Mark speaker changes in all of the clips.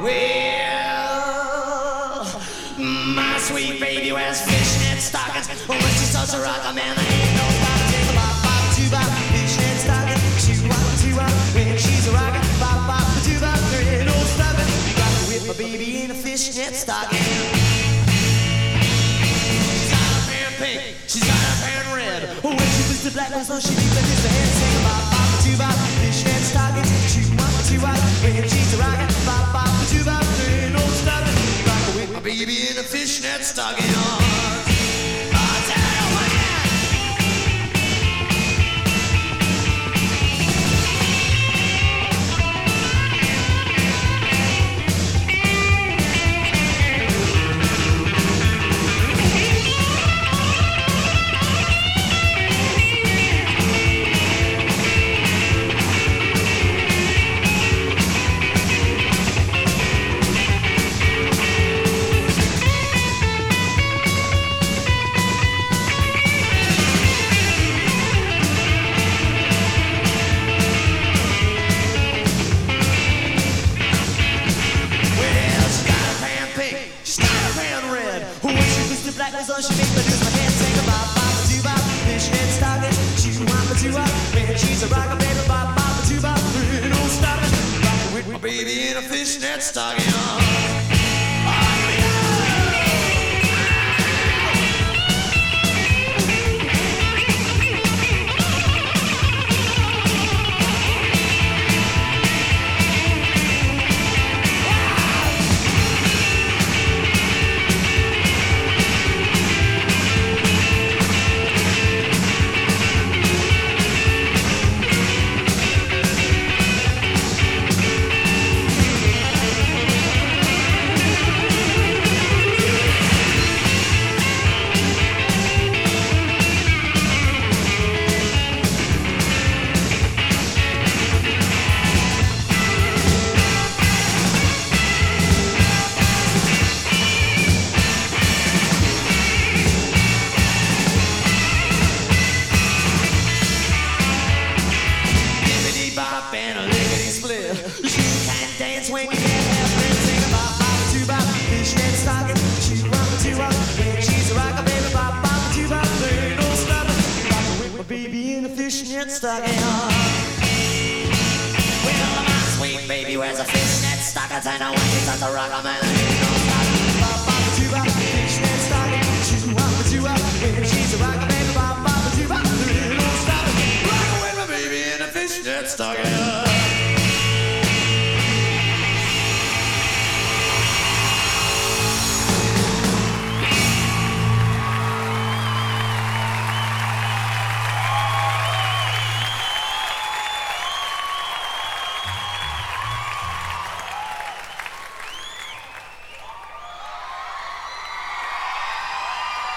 Speaker 1: Well, my sweet baby wears fishnet stockings. When she starts to rock, man, there ain't no stop. Take a bop, bop, two bop, fishnet stockings. Two wop, when she's a rockin'. Bop, bop, two bop, there ain't no stopping. Rockin' with my baby in a fishnet stocking. She's got a pan pink, she's got a pan red. When she puts the black ones on, she leaves the disc ahead. Take a bop, bop, two bop, fishnet stockings. Two wop, when she's a rockin'. Bop, bop, two bop, there ain't no stopping. Rockin' with my baby in a fishnet stocking. I'll tell you what. So she make me lose my head, sing a bop, bop, a two bop, fishnet stocking. She want me to up, when she's a rocker, baby, bop, bop, a two bop, there ain't no stopping. Rockin' with my baby in a fishnet stocking. And a lickety split. She can dance when you can't have friends. Sing a bop, bop, a two bop, fishnet stocking. She want me to up, when she's a rocker, baby, bop, bop, a two bop, there ain't no stopping. Rockin' with my baby in a fishnet stocking. Well, my sweet baby wears a fishnet stockings, and when she starts to rock, man, there ain't no stopping. Bop, bop, a two bop, fishnet stocking. She want me to up, when she's a rocker, baby, bop, bop, a two bop, there ain't no stopping. Rockin' with my baby in a fishnet stocking.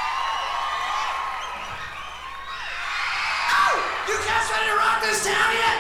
Speaker 1: You guys ready to rock this town yet?